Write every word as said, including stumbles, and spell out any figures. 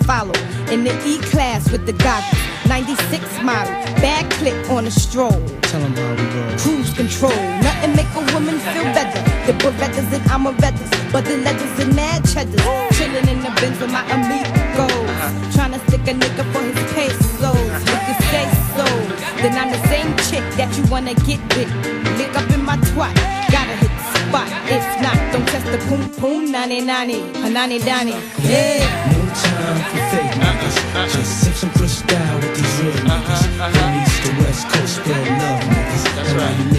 follow. In the E-Class with the goggles, ninety-six model, bad clip on a stroll. Tell 'em how we roll. Cruise control, nothing make a woman feel better. The Berettas and Amarettas, but the letters and mad cheddars. Chillin' in the Benz with my amigos, tryna stick a nigga for his pesos. If you say so, then I'm the same chick that you wanna get with. Lick up in my twat, gotta hit the spot. If not, don't test the poom poom, nani nani, hanani dani. Yeah. No time for fake niggas. Just sip some crystal with these real niggas. From east to west coast, spread love niggas.